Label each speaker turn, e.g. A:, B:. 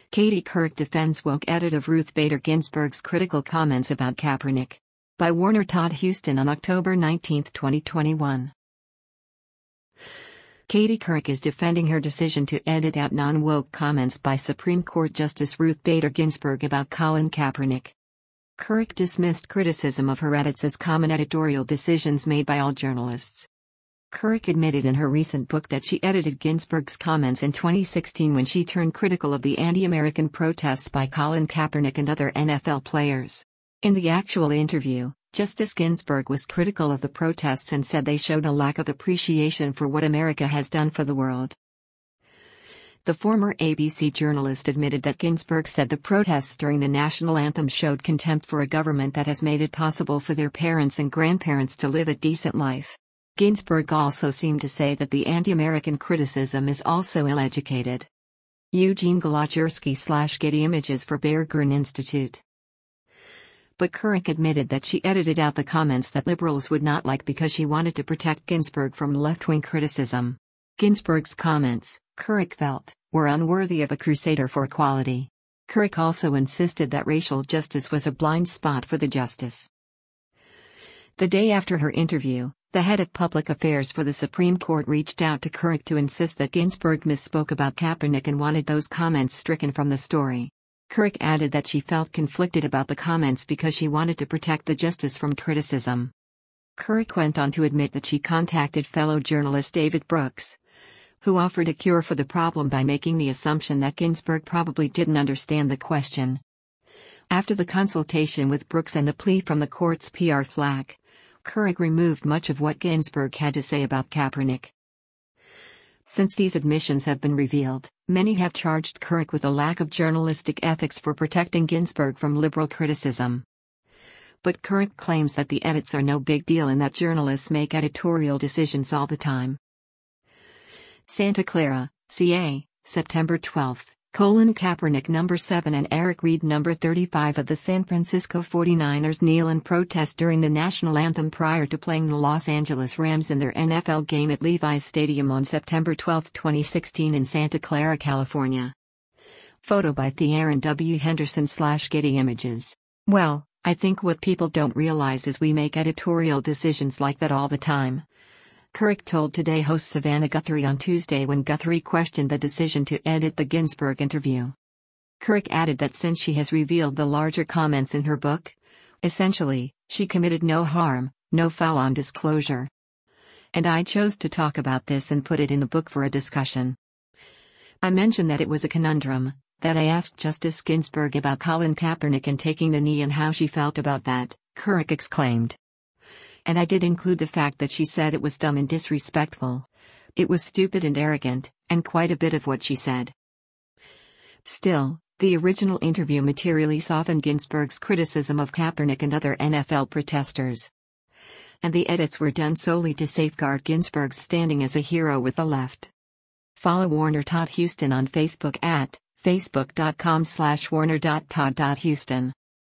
A: Katie Couric defends woke edit of Ruth Bader Ginsburg's critical comments about Kaepernick. By Warner Todd Huston on October 19, 2021. Katie Couric is defending her decision to edit out non-woke comments by Supreme Court Justice Ruth Bader Ginsburg about Colin Kaepernick. Couric dismissed criticism of her edits as common editorial decisions made by all journalists. Couric admitted in her recent book that she edited Ginsburg's comments in 2016 when she turned critical of the anti-American protests by Colin Kaepernick and other NFL players. In the actual interview, Justice Ginsburg was critical of the protests and said they showed a lack of appreciation for what America has done for the world. The former ABC journalist admitted that Ginsburg said the protests during the national anthem showed contempt for a government that has made it possible for their parents and grandparents to live a decent life. Ginsburg also seemed to say that the anti-American criticism is also ill-educated. Eugene Galachersky/Getty Images for Bear Gryn Institute. But Couric admitted that she edited out the comments that liberals would not like because she wanted to protect Ginsburg from left-wing criticism. Ginsburg's comments, Couric felt, were unworthy of a crusader for equality. Couric also insisted that racial justice was a blind spot for the justice. The day after her interview, the head of public affairs for the Supreme Court reached out to Couric to insist that Ginsburg misspoke about Kaepernick and wanted those comments stricken from the story. Couric added that she felt conflicted about the comments because she wanted to protect the justice from criticism. Couric went on to admit that she contacted fellow journalist David Brooks, who offered a cure for the problem by making the assumption that Ginsburg probably didn't understand the question. After the consultation with Brooks and the plea from the court's PR flag, Couric removed much of what Ginsburg had to say about Kaepernick. Since these admissions have been revealed, many have charged Couric with a lack of journalistic ethics for protecting Ginsburg from liberal criticism. But Couric claims that the edits are no big deal and that journalists make editorial decisions all the time. Santa Clara, CA, September 12. Colin Kaepernick number 7 and Eric Reid number 35 of the San Francisco 49ers kneel in protest during the national anthem prior to playing the Los Angeles Rams in their NFL game at Levi's Stadium on September 12, 2016 in Santa Clara, California. Photo by Theron W. Henderson/Getty Images. Well, I think what people don't realize is we make editorial decisions like that all the time. Couric told Today host Savannah Guthrie on Tuesday when Guthrie questioned the decision to edit the Ginsburg interview. Couric added that since she has revealed the larger comments in her book, essentially, she committed no harm, no foul on disclosure. And I chose to talk about this and put it in the book for a discussion. I mentioned that it was a conundrum, that I asked Justice Ginsburg about Colin Kaepernick and taking the knee and how she felt about that, Couric exclaimed. And I did include the fact that she said it was dumb and disrespectful. It was stupid and arrogant, and quite a bit of what she said. Still, the original interview materially softened Ginsburg's criticism of Kaepernick and other NFL protesters. And the edits were done solely to safeguard Ginsburg's standing as a hero with the left. Follow Warner Todd Huston on Facebook at facebook.com/warner.todd.huston.